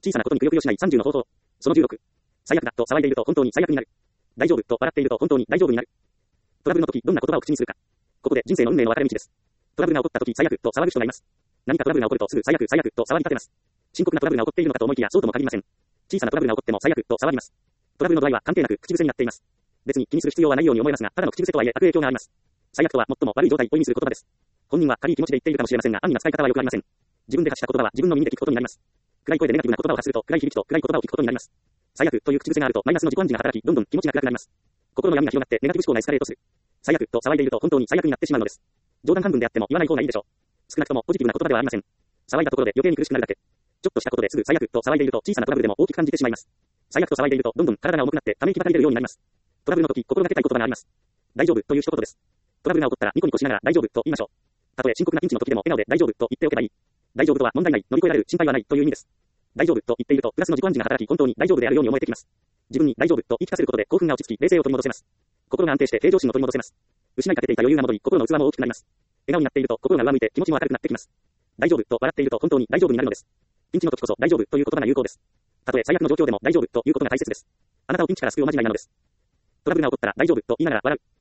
小さなことにくよくよしない30の方法。その16。最悪だと騒いでいると本当に最悪になる。大丈夫と笑っていると本当に大丈夫になる。トラブルの時、どんな言葉を口にするか。ここで人生の運命の分かれ道です。トラブルが起こった時、最悪と騒ぐ人がいます。何かトラブルが起こるとすぐ最悪と騒ぎ立てます。深刻なトラブルが起こっているのかと思いきやそうとも限りません。小さなトラブルが起こっても最悪と騒ぎます。トラブルの度合いは関係なく口癖になっています。別に気にする必要はないように思えますが、ただの口癖とはいえ悪影響があります。最悪とは最も悪い状態を意味する言葉です。本人は軽い気持ちで言っているかもしれませんが、暗易な使い方は良くありません。自分で発した言葉は自分の耳で聞くことになります。暗い声でネガティブな言葉を発すると暗い響きと暗い言葉を聞くことになります。最悪という口癖があるとマイナスの自己暗示が働き、どんどん気持ちが暗くなります。心の闇が広がってネガティブ思考がエスカレートする。最悪と騒いでいると本当に最悪になってしまうのです。冗談半分であっても言わない方がいいでしょう。少なくともポジティブな言葉ではありません。騒いだところで余計に苦しくなるだけ。ちょっとしたことですぐ最悪と騒いでいると小さなトラブルでも大きく感じてしまいます。最悪と騒いでいるとどんどん体が重くなってため息ばかり出るようになります。トラブルの時心がけたい言葉があります。大丈夫という一言です。トラブルが起こったらニコニコしながら大丈夫と言いましょう。たとえ深刻なピンチの時でも笑顔で大丈夫と言っておけばいい。大丈夫とは問題ない、乗り越えられる、心配はないという意味です。大丈夫と言っているとプラスの自己暗示が働き本当に大丈夫であるように思えてきます。自分に大丈夫と言い聞かせることで興奮が落ち着き冷静を取り戻せます。心が安定して平常心を取り戻せます。失いかけていた余裕が戻り心の器も大きくなります。笑顔になっていると心が上向いて気持ちも明るくなってきます。大丈夫と笑っていると本当に大丈夫になるのです。ピンチの時こそ大丈夫という言葉が有効です。たとえ最悪の状況でも大丈夫ということが大切です。あなたをピンチから救うおまじないなのです。トラブルが起こったら大丈夫と言いながら笑う。